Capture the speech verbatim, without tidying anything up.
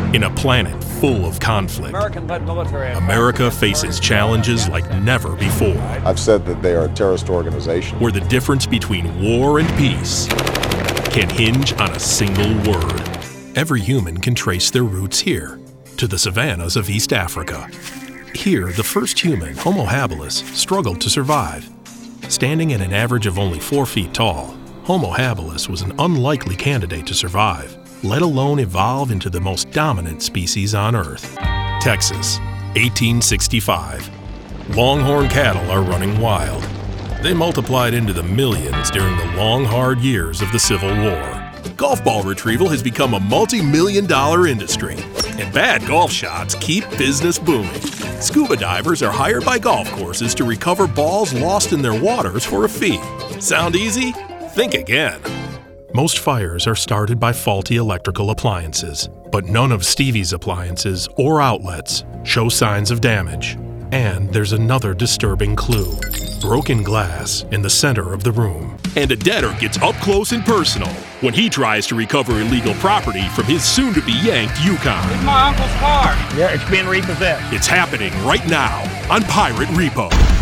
In a planet full of conflict, American-led military America faces challenges like never before. I've said that they are a terrorist organization. Where the difference between war and peace can hinge on a single word. Every human can trace their roots here, to the savannas of East Africa. Here, the first human, Homo habilis, struggled to survive. Standing at an average of only four feet tall, Homo habilis was an unlikely candidate to survive, let alone evolve into the most dominant species on Earth. Texas, eighteen sixty-five. Longhorn cattle are running wild. They multiplied into the millions during the long, hard years of the Civil War. Golf ball retrieval has become a multi-million dollar industry, and bad golf shots keep business booming. Scuba divers are hired by golf courses to recover balls lost in their waters for a fee. Sound easy? Think again. Most fires are started by faulty electrical appliances, but none of Stevie's appliances or outlets show signs of damage. And there's another disturbing clue. Broken glass in the center of the room. And a debtor gets up close and personal when he tries to recover illegal property from his soon-to-be yanked Yukon. It's my uncle's car. Yeah, it's being repossessed. It's happening right now on Pirate Repo.